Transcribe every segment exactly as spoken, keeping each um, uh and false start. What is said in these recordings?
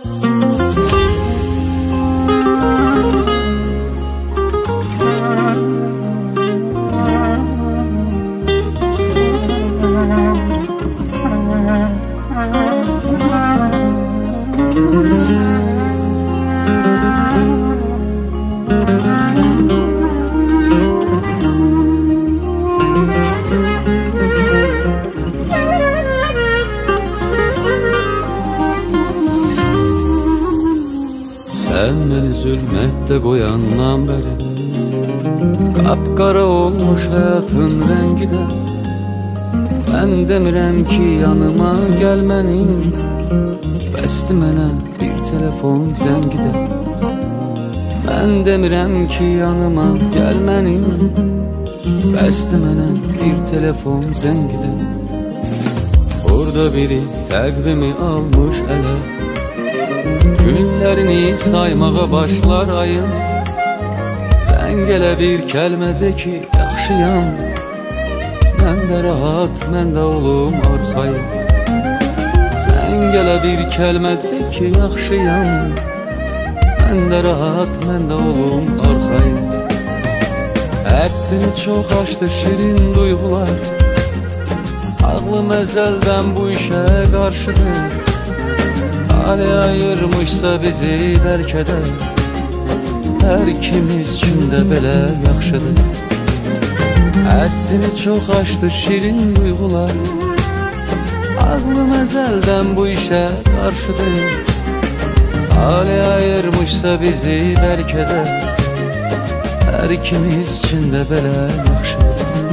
Sen beni zulmette koyandan beri kapkara olmuş hayatın rengi de. Ben demirəm ki yanıma gelmenin, bəsdi mənə bir telefon zəngi də. Ben demirəm ki yanıma gelmenin, bəsdi mənə bir telefon zəngi də. Orada biri təqvimi almış ələ, günlərini saymağa başlar ayın. Sən gələ bir kəlmə de ki yaxşıyam, mən də rahat, mən də olum arxayım. Sən gələ bir kəlmə de ki yaxşıyam, mən də rahat, mən də olum arxayım. Həddini çox aşdı şirin duyğular, ağlım əzəldən bu işə qarşıdır. Ali ayırmışsa bizi bəlkə də hər ikimiz üçün də belə yaxşıdır. Həddini çox aşdı şirin duyğular, ağlım əzəldən bu işə qarşıdır. Ali ayırmışsa bizi bəlkə də hər ikimiz üçün də belə yaxşıdır.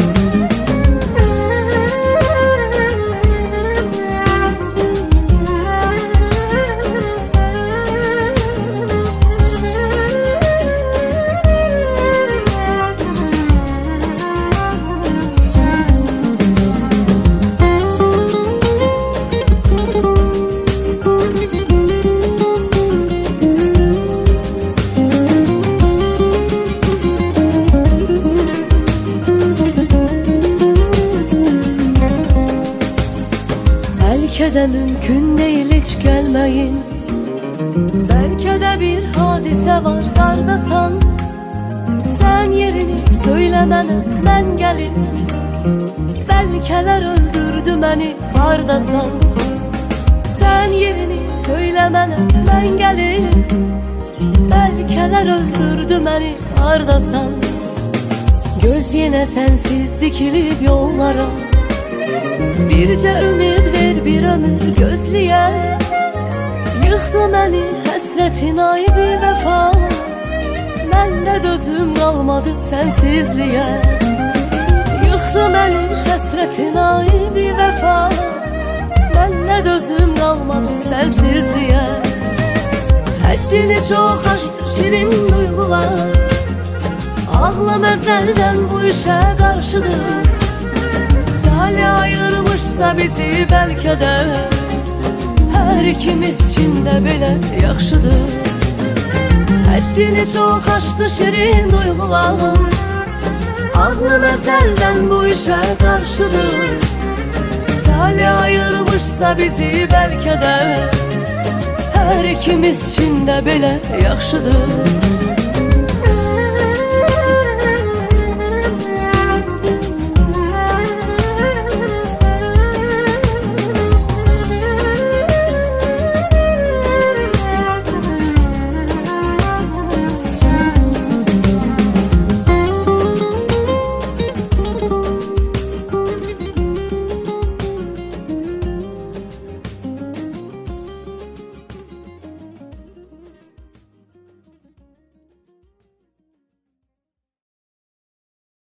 Belki de mümkün değil hiç gelmeyin, belki de bir hadise var qardasan. Sen yerini söylemene ben gelir, belkeler öldürdü beni bardasan. Sen yerini söylemene ben gelir, belkeler öldürdü beni bardasan. Göz yine sensiz dikilip yollara, birce ümid ver bir ömür gözlüye. Yıxdı məni həsrətin ay bir vəfa, məndə dözüm qalmadı sənsizliyə. Yıxdı məni həsrətin ay bir vəfa, məndə dözüm qalmadı sənsizliyə. Həddini çox aşdı şirin duyğular, ağlam əzəldən bu işə qarşıdır. Ali ayırmışsa bizi bəlkə də hər ikimiz üçün də belə yaxşıdır. Həddini çox aşdı şirin duyğular, ağlım əzəldən bu işə qarşıdır. Ali ayırmışsa bizi bəlkə də hər ikimiz üçün də belə yaxşıdır.